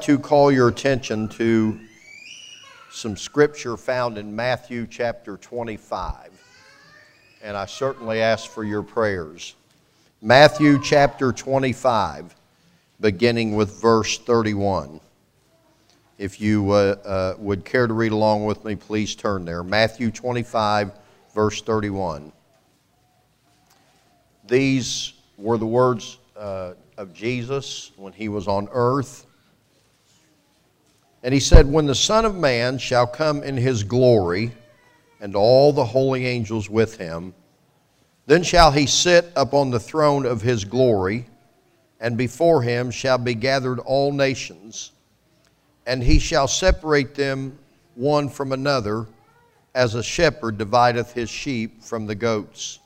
to call your attention to some scripture found in Matthew chapter 25. And I certainly ask for your prayers. Matthew chapter 25, beginning with verse 31. If you would care to read along with me, please turn there. Matthew 25, verse 31. These were the words of Jesus when he was on earth. And he said, "When the Son of Man shall come in his glory, and all the holy angels with him, then shall he sit upon the throne of his glory, and before him shall be gathered all nations. And he shall separate them one from another, as a shepherd divideth his sheep from the goats.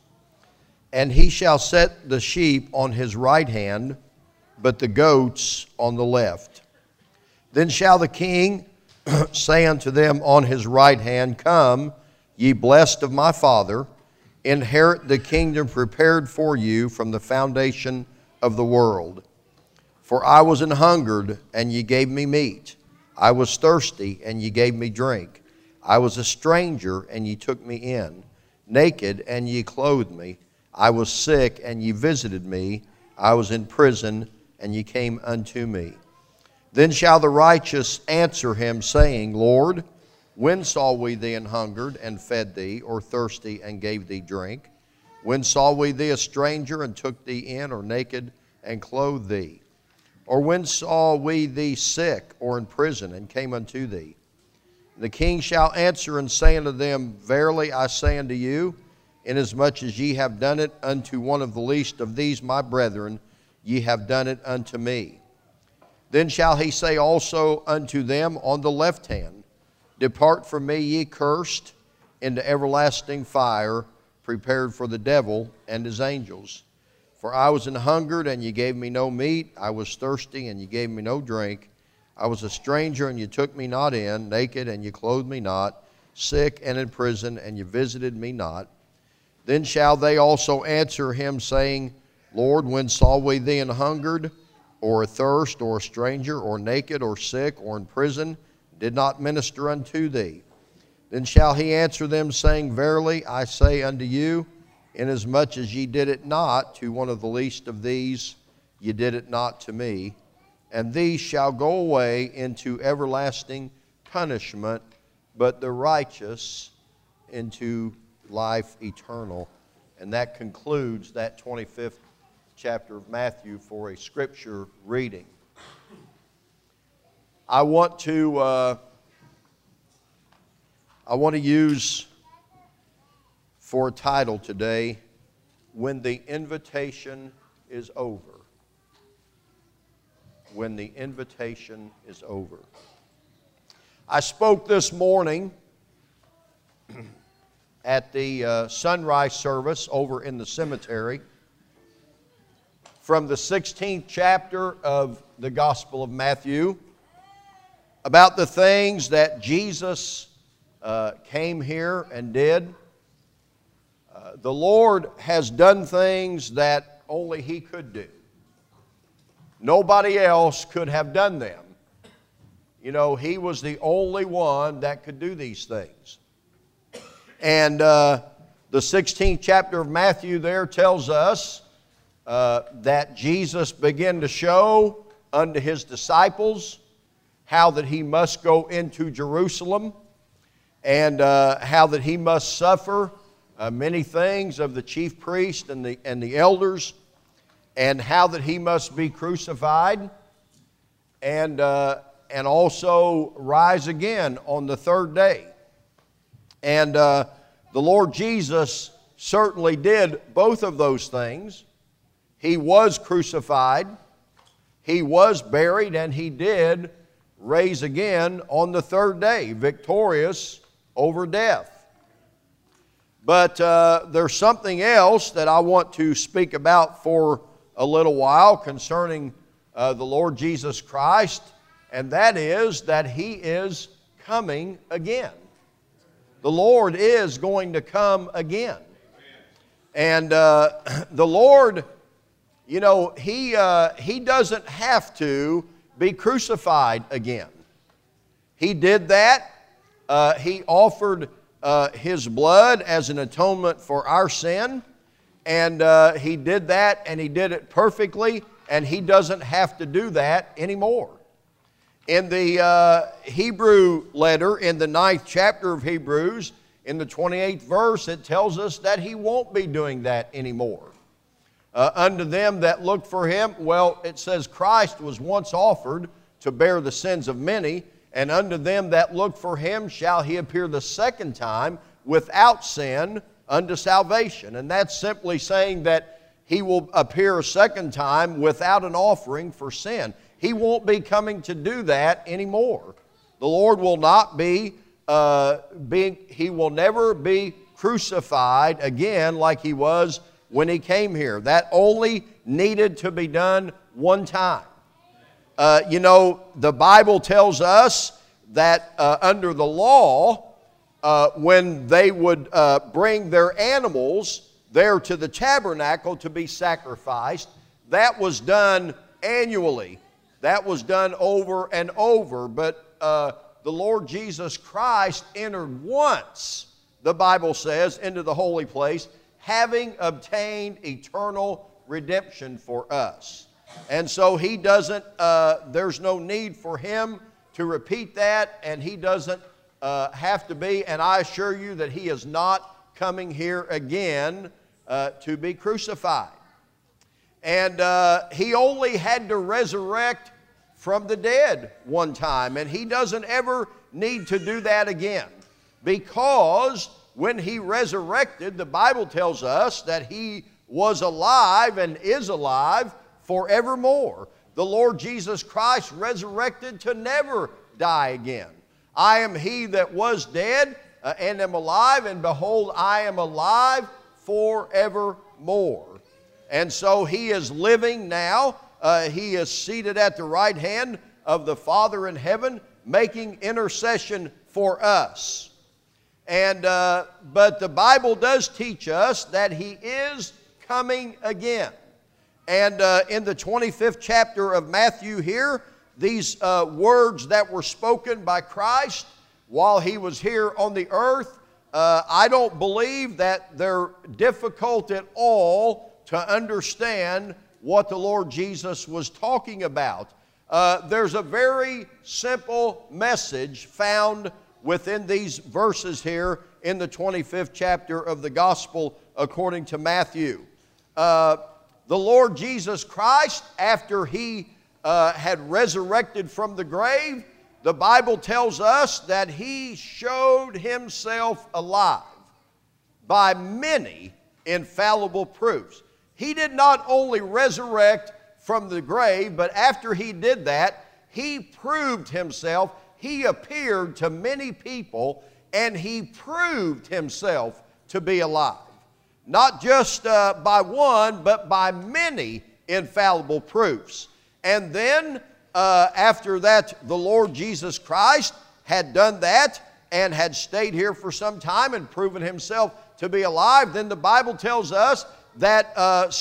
And he shall set the sheep on his right hand, but the goats on the left. Then shall the king say unto them on his right hand, Come, ye blessed of my Father, inherit the kingdom prepared for you from the foundation of the world. For I was an hungered, and ye gave me meat. I was thirsty, and ye gave me drink. I was a stranger, and ye took me in. Naked, and ye clothed me. I was sick, and ye visited me. I was in prison, and ye came unto me. Then shall the righteous answer him, saying, Lord, when saw we thee an hungered, and fed thee, or thirsty, and gave thee drink? When saw we thee a stranger, and took thee in, or naked, and clothed thee? Or when saw we thee sick, or in prison, and came unto thee? The king shall answer and say unto them, Verily I say unto you, inasmuch as ye have done it unto one of the least of these my brethren, ye have done it unto me. Then shall he say also unto them on the left hand, Depart from me, ye cursed, into everlasting fire, prepared for the devil and his angels. For I was an hungered, and ye gave me no meat. I was thirsty, and ye gave me no drink. I was a stranger, and ye took me not in. Naked, and ye clothed me not. Sick, and in prison, and ye visited me not. Then shall they also answer him, saying, Lord, when saw we thee an hungered, or athirst, or a stranger, or naked, or sick, or in prison, did not minister unto thee? Then shall he answer them, saying, Verily I say unto you, inasmuch as ye did it not to one of the least of these, ye did it not to me. And these shall go away into everlasting punishment, but the righteous into life eternal." And that concludes that 25th chapter of Matthew for a scripture reading. I want to use for a title today, When the Invitation is Over. When the invitation is over. I spoke this morning at the sunrise service over in the cemetery from the 16th chapter of the Gospel of Matthew about the things that Jesus came here and did. The Lord has done things that only He could do. Nobody else could have done them. You know, He was the only one that could do these things. And the 16th chapter of Matthew there tells us that Jesus began to show unto His disciples how that He must go into Jerusalem and how that He must suffer many things of the chief priest and the elders, and how that He must be crucified and also rise again on the third day. And the Lord Jesus certainly did both of those things. He was crucified, He was buried, and He did rise again on the third day, victorious over death. But there's something else that I want to speak about for a little while concerning the Lord Jesus Christ, and that is that He is coming again. The Lord is going to come again. And the Lord, you know, He doesn't have to be crucified again. He did that. He offered His blood as an atonement for our sin. And He did that, and He did it perfectly, and He doesn't have to do that anymore. In the Hebrew letter, in the 9th chapter of Hebrews, in the 28th verse, it tells us that He won't be doing that anymore. Unto them that look for Him, well, it says Christ was once offered to bear the sins of many, and unto them that look for Him shall He appear the second time without sin unto salvation. And that's simply saying that He will appear a second time without an offering for sin. He won't be coming to do that anymore. The Lord will not be, He will never be crucified again like He was when He came here. That only needed to be done one time. You know, the Bible tells us that under the law, when they would bring their animals there to the tabernacle to be sacrificed, that was done annually. That was done over and over. But the Lord Jesus Christ entered once, the Bible says, into the holy place, having obtained eternal redemption for us. And so He doesn't, there's no need for Him to repeat that, and He doesn't have to be, and I assure you that He is not coming here again to be crucified. And He only had to resurrect from the dead one time, and He doesn't ever need to do that again, because when He resurrected, the Bible tells us that He was alive and is alive forevermore. The Lord Jesus Christ resurrected to never die again. I am He that was dead and am alive, and behold, I am alive forevermore. And so He is living now. He is seated at the right hand of the Father in heaven, making intercession for us. And but the Bible does teach us that He is coming again. And in the 25th chapter of Matthew here, these words that were spoken by Christ while He was here on the earth, I don't believe that they're difficult at all to understand what the Lord Jesus was talking about. There's a very simple message found within these verses here in the 25th chapter of the Gospel according to Matthew. The Lord Jesus Christ, after He had resurrected from the grave, the Bible tells us that He showed Himself alive by many infallible proofs. He did not only resurrect from the grave, but after He did that, He proved Himself. He appeared to many people, and He proved Himself to be alive. Not just by one, but by many infallible proofs. And then, after that, the Lord Jesus Christ had done that and had stayed here for some time and proven Himself to be alive, then the Bible tells us that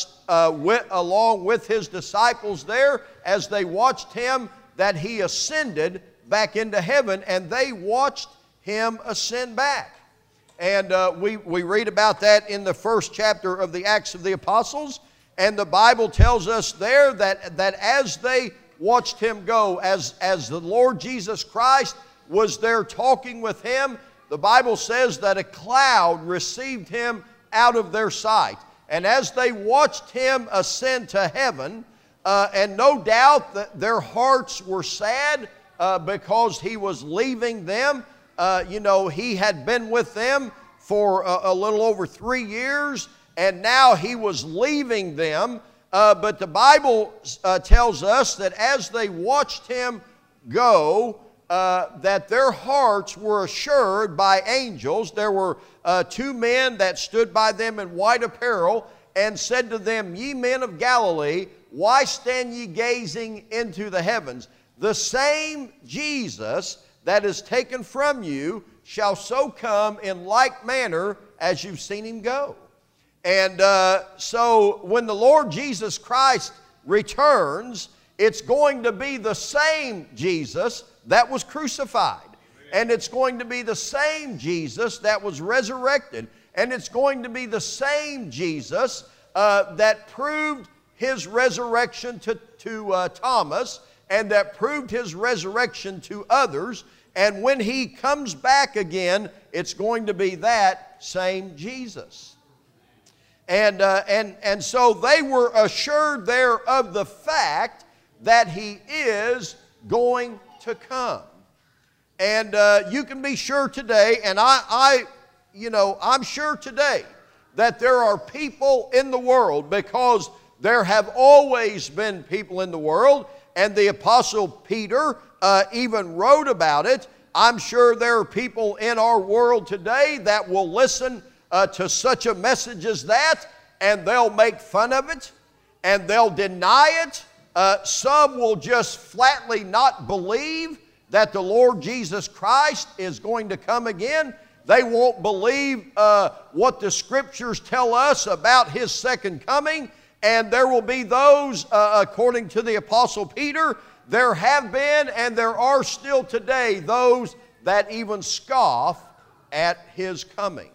along with His disciples there, as they watched Him, that He ascended back into heaven, and they watched Him ascend back. And we read about that in the 1st chapter of the Acts of the Apostles. And the Bible tells us there that as they watched Him go, as the Lord Jesus Christ was there talking with Him, the Bible says that a cloud received Him out of their sight. And as they watched Him ascend to heaven, and no doubt that their hearts were sad because He was leaving them. You know, He had been with them for a little over 3 years, and now He was leaving them. But the Bible tells us that as they watched Him go, that their hearts were assured by angels. There were 2 men that stood by them in white apparel and said to them, "Ye men of Galilee, why stand ye gazing into the heavens? The same Jesus that is taken from you shall so come in like manner as you've seen Him go." And so when the Lord Jesus Christ returns, it's going to be the same Jesus that was crucified. And it's going to be the same Jesus that was resurrected. And it's going to be the same Jesus that proved his resurrection to Thomas, and that proved his resurrection to others. And when he comes back again, it's going to be that same Jesus. And so they were assured there of the fact that he is going to come. And you can be sure today, and I'm sure today that there are people in the world, because there have always been people in the world, and the Apostle Peter even wrote about it. I'm sure there are people in our world today that will listen to such a message as that, and they'll make fun of it, and they'll deny it. Some will just flatly not believe that the Lord Jesus Christ is going to come again. They won't believe what the Scriptures tell us about his second coming. And there will be those, according to the Apostle Peter, there have been and there are still today those that even scoff at his coming.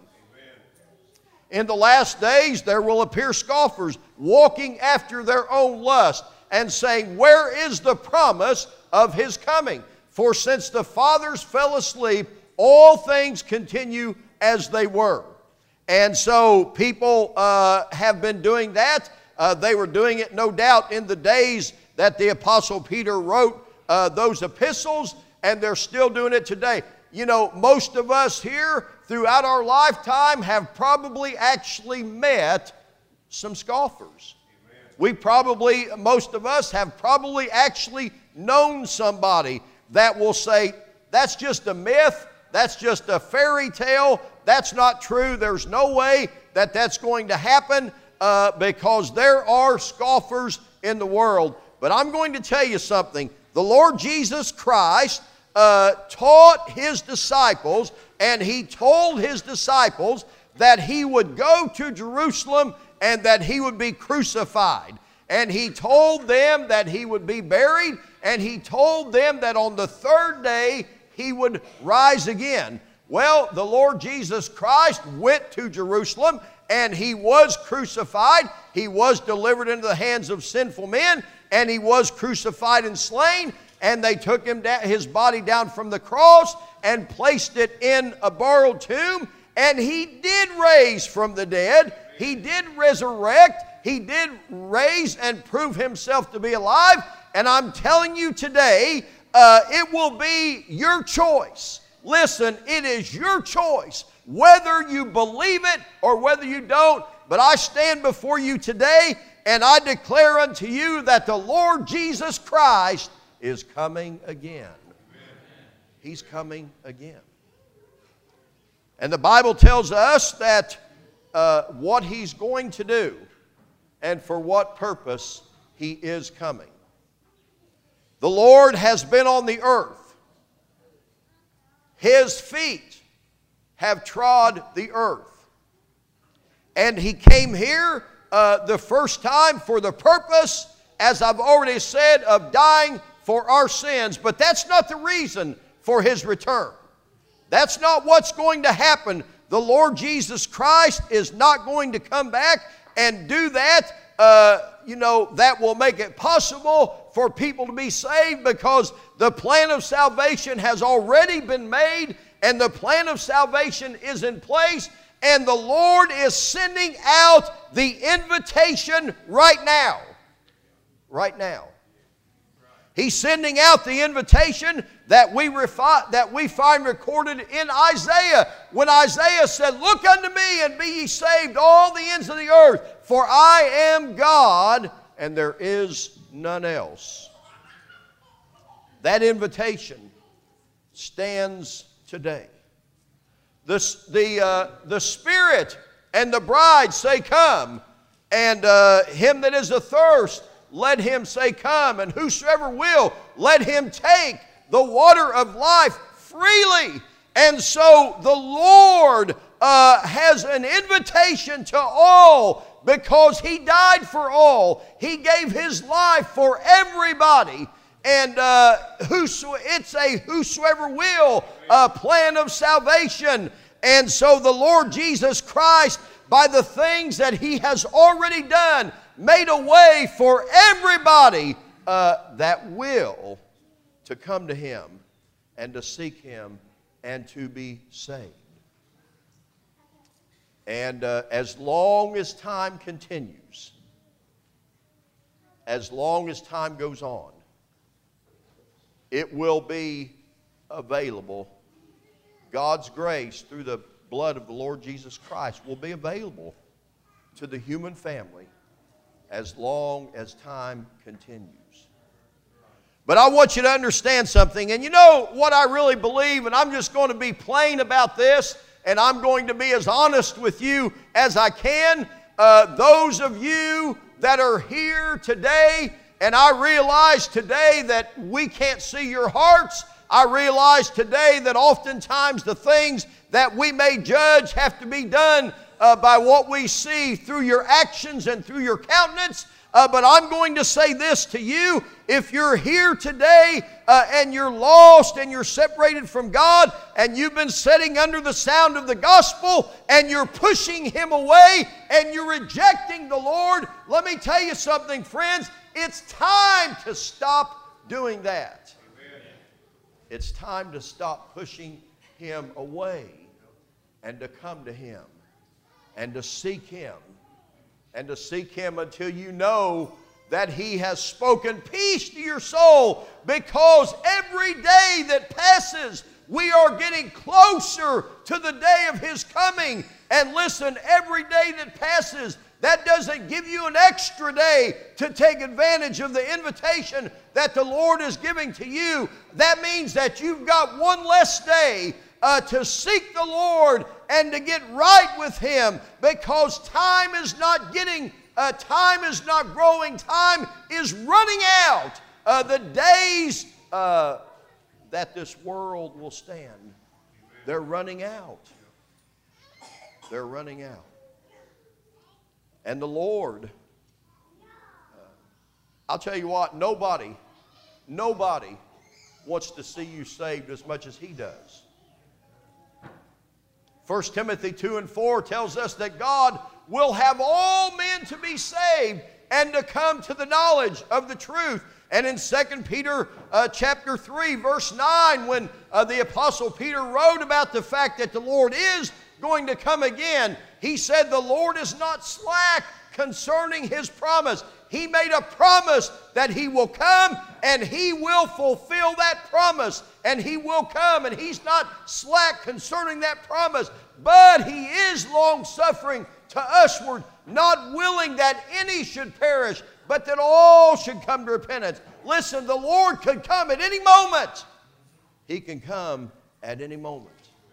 In the last days there will appear scoffers walking after their own lust and saying, "Where is the promise of his coming? For since the fathers fell asleep, all things continue as they were." And so people have been doing that. They were doing it, no doubt, in the days that the Apostle Peter wrote those epistles, and they're still doing it today. You know, most of us here throughout our lifetime have probably actually met some scoffers. Most of us have probably actually known somebody that will say, "That's just a myth, that's just a fairy tale, that's not true, there's no way that that's going to happen," because there are scoffers in the world. But I'm going to tell you something. The Lord Jesus Christ taught his disciples, and he told his disciples that he would go to Jerusalem and that he would be crucified. And he told them that he would be buried, and he told them that on the third day he would rise again. Well, the Lord Jesus Christ went to Jerusalem, and he was crucified. He was delivered into the hands of sinful men, and he was crucified and slain. And they took his body down from the cross and placed it in a borrowed tomb. And he did raise from the dead. He did resurrect. He did raise and prove himself to be alive. And I'm telling you today, it will be your choice. Listen, it is your choice whether you believe it or whether you don't. But I stand before you today and I declare unto you that the Lord Jesus Christ is coming again. He's coming again. And the Bible tells us that what he's going to do and for what purpose he is coming. The Lord has been on the earth. His feet have trod the earth. And he came here the first time for the purpose, as I've already said, of dying for our sins. But that's not the reason for his return. That's not what's going to happen. The Lord Jesus Christ is not going to come back and do that. That will make it possible for people to be saved, because the plan of salvation has already been made, and the plan of salvation is in place, and the Lord is sending out the invitation right now. Right now. He's sending out the invitation that we find recorded in Isaiah, when Isaiah said, "Look unto me and be ye saved, all the ends of the earth, for I am God and there is none else." That invitation stands today. The Spirit and the bride say, "Come," and him that is athirst, let him say, "Come," and whosoever will, let him take the water of life freely. And so the Lord has an invitation to all because He died for all. He gave His life for everybody. And it's a whosoever will plan of salvation. And so the Lord Jesus Christ, by the things that He has already done, made a way for everybody that will to come to Him and to seek Him and to be saved. And as long as time continues, as long as time goes on, it will be available. God's grace through the blood of the Lord Jesus Christ will be available to the human family as long as time continues. But I want you to understand something, and you know what I really believe, and I'm just going to be plain about this, and I'm going to be as honest with you as I can. Those of you that are here today, and I realize today that we can't see your hearts. I realize today that oftentimes the things that we may judge have to be done by what we see through your actions and through your countenance. But I'm going to say this to you. If you're here today and you're lost and you're separated from God and you've been sitting under the sound of the gospel and you're pushing Him away and you're rejecting the Lord, let me tell you something, friends. It's time to stop doing that. Amen. It's time to stop pushing Him away and to come to Him and to seek Him. And to seek Him until you know that He has spoken peace to your soul. Because every day that passes, we are getting closer to the day of His coming. And listen, every day that passes, that doesn't give you an extra day to take advantage of the invitation that the Lord is giving to you. That means that you've got one less day to seek the Lord and to get right with Him, because time is not growing, time is running out. The days that this world will stand, they're running out. They're running out. And the Lord, I'll tell you what, nobody wants to see you saved as much as He does. 1 Timothy 2:4 tells us that God will have all men to be saved and to come to the knowledge of the truth. And in 2 Peter chapter 3, verse 9, when the Apostle Peter wrote about the fact that the Lord is going to come again, he said, "The Lord is not slack concerning His promise." He made a promise that He will come and He will fulfill that promise, and He will come, and He's not slack concerning that promise, but He is long-suffering to usward, not willing that any should perish, but that all should come to repentance. Listen, the Lord could come at any moment. He can come at any moment.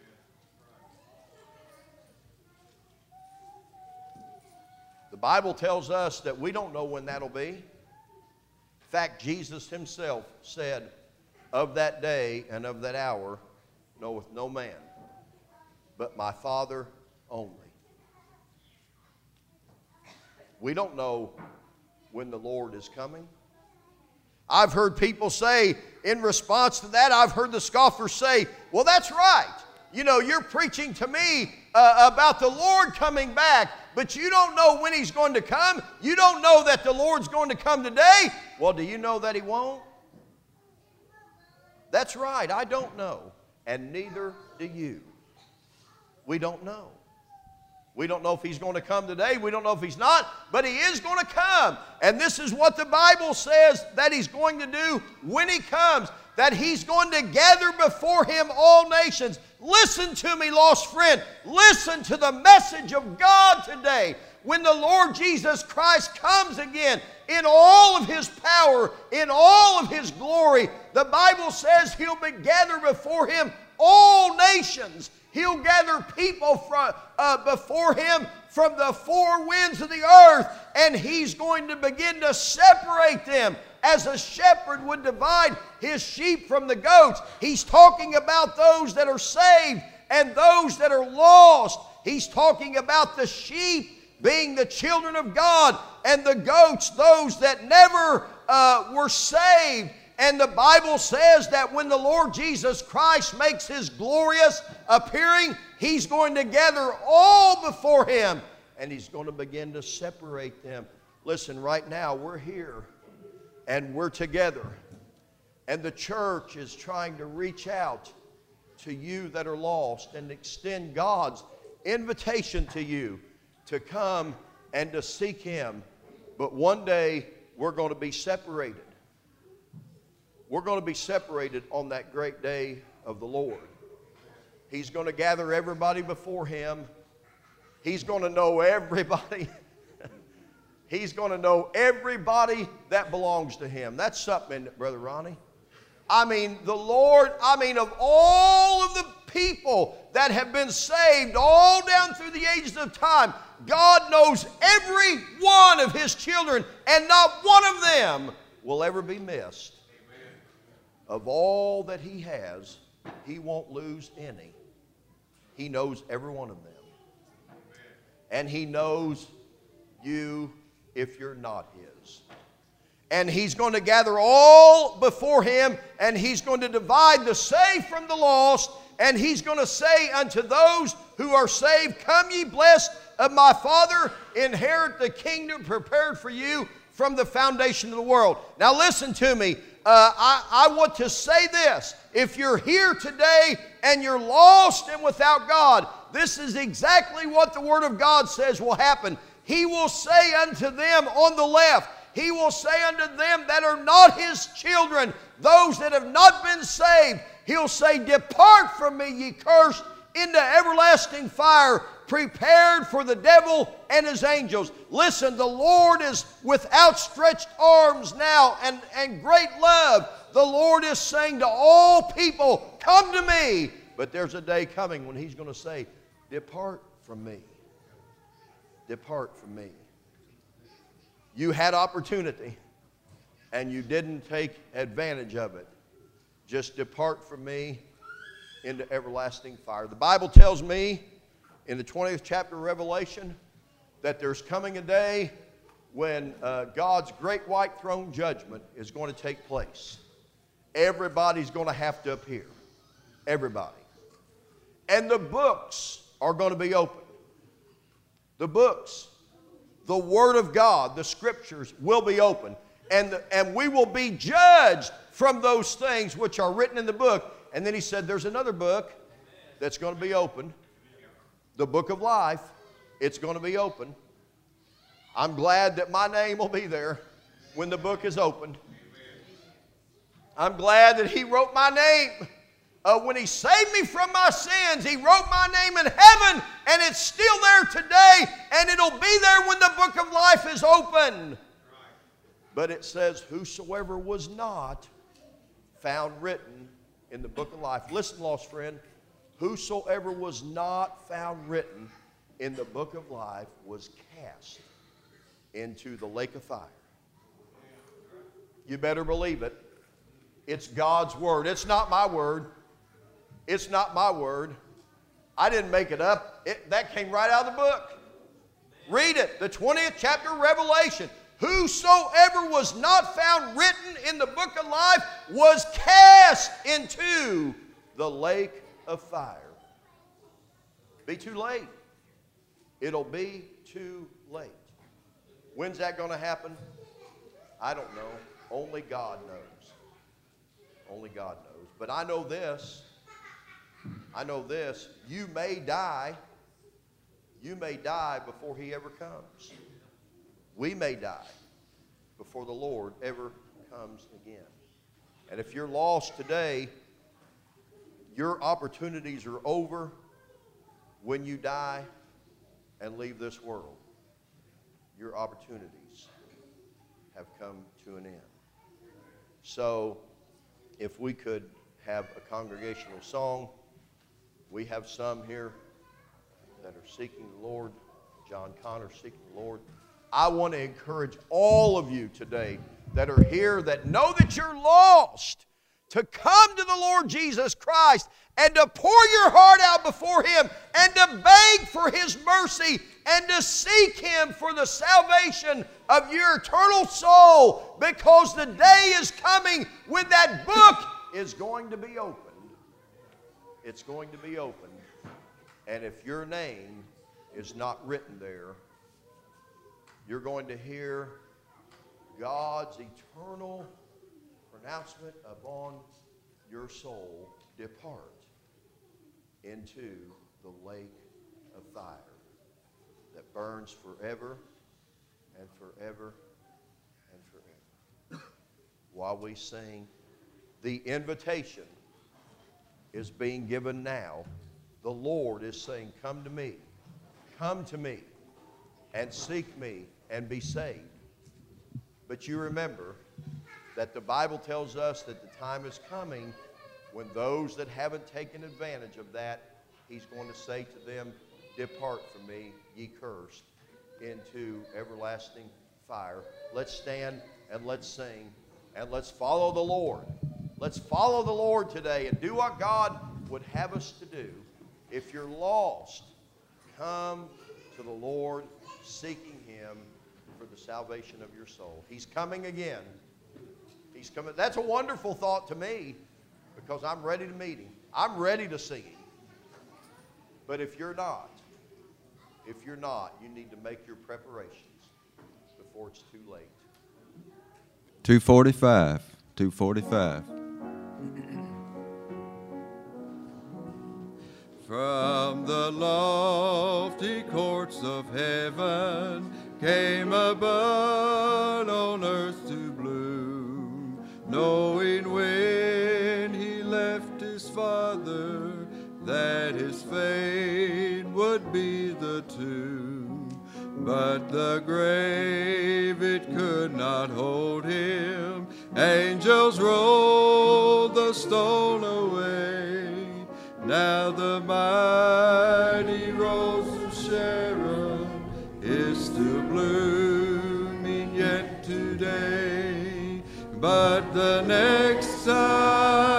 The Bible tells us that we don't know when that'll be. In fact, Jesus Himself said, "Of that day and of that hour knoweth no man, but my Father only." We don't know when the Lord is coming. I've heard people say, in response to that, I've heard the scoffers say, "Well, that's right. You know, you're preaching to me about the Lord coming back, but you don't know when He's going to come. You don't know that the Lord's going to come today." Well, do you know that He won't? That's right, I don't know, and neither do you. We don't know. We don't know if He's going to come today. We don't know if He's not, but He is going to come. And this is what the Bible says that He's going to do when He comes, that He's going to gather before Him all nations. Listen to me, lost friend. Listen to the message of God today. When the Lord Jesus Christ comes again in all of His power, in all of His glory, the Bible says He'll gather before Him all nations. He'll gather people before Him from the four winds of the earth, and He's going to begin to separate them as a shepherd would divide his sheep from the goats. He's talking about those that are saved and those that are lost. He's talking about the sheep being the children of God, and the goats, those that never were saved. And the Bible says that when the Lord Jesus Christ makes His glorious appearing, He's going to gather all before Him, and He's going to begin to separate them. Listen, right now we're here, and we're together, and the church is trying to reach out to you that are lost and extend God's invitation to you to come and to seek Him. But one day we're going to be separated. We're going to be separated on that great day of the Lord. He's going to gather everybody before Him. He's going to know everybody. He's going to know everybody that belongs to Him. That's something, isn't it, Brother Ronnie? I mean, the Lord, of all of the people that have been saved all down through the ages of time, God knows every one of His children, and not one of them will ever be missed. Amen. Of all that He has, He won't lose any. He knows every one of them. Amen. And He knows you if you're not His. And He's going to gather all before Him, and He's going to divide the saved from the lost, and He's going to say unto those who are saved, "Come ye blessed of my Father, inherit the kingdom prepared for you from the foundation of the world." Now listen to me. I want to say this. If you're here today and you're lost and without God, this is exactly what the Word of God says will happen. He will say unto them on the left, He will say unto them that are not His children, those that have not been saved, He'll say, "Depart from me, ye cursed, into everlasting fire, prepared for the devil and his angels." Listen, the Lord is with outstretched arms now and great love. The Lord is saying to all people, "Come to me." But there's a day coming when He's going to say, "Depart from me. Depart from me." You had opportunity and you didn't take advantage of it. Just depart from me into everlasting fire. The Bible tells me in the 20th chapter of Revelation that there's coming a day when God's great white throne judgment is going to take place. Everybody's going to have to appear. Everybody. And the books are going to be opened. The books, the Word of God, the Scriptures will be open. And we will be judged from those things which are written in the book. And then He said there's another book that's going to be opened. The book of life. It's going to be open. I'm glad that my name will be there when the book is opened. I'm glad that He wrote my name. When He saved me from my sins, He wrote my name in heaven, and it's still there today, and it'll be there when the book of life is open. But it says, "Whosoever was not found written in the book of life." Listen, lost friend. Whosoever was not found written in the book of life was cast into the lake of fire. You better believe it. It's God's Word. It's not my word. It's not my word. I didn't make it up. That came right out of the book. Read it. The 20th chapter of Revelation. "Whosoever was not found written in the book of life was cast into the lake of fire." Be too late. It'll be too late. When's that going to happen? I don't know. Only God knows. Only God knows. But I know this. You may die. You may die before He ever comes. We may die before the Lord ever comes again. And if you're lost today, your opportunities are over when you die and leave this world. Your opportunities have come to an end. So, if we could have a congregational song. We have some here that are seeking the Lord. John Connor seeking the Lord. I want to encourage all of you today that are here that know that you're lost to come to the Lord Jesus Christ and to pour your heart out before Him and to beg for His mercy and to seek Him for the salvation of your eternal soul, because the day is coming when that book is going to be opened. It's going to be opened. And if your name is not written there, you're going to hear God's eternal pronouncement upon your soul: depart into the lake of fire that burns forever and forever and forever. While we sing, the invitation is being given now. The Lord is saying, come to me, and seek me and be saved. But you remember that the Bible tells us that the time is coming when those that haven't taken advantage of that, He's going to say to them, depart from me, ye cursed, into everlasting fire. Let's stand and let's sing and let's follow the Lord. Let's follow the Lord today and do what God would have us to do. If you're lost, come to the Lord, seeking Him for the salvation of your soul. He's coming again. He's coming. That's a wonderful thought to me, because I'm ready to meet Him. I'm ready to see Him. But if you're not, you need to make your preparations before it's too late. 245. From the lofty courts of heaven came a bud on earth to bloom, knowing when He left His Father that His fate would be the tomb. But the grave, it could not hold Him. Angels rolled the stone away. Now the mighty rose of Sharon is still blooming yet today. But the next time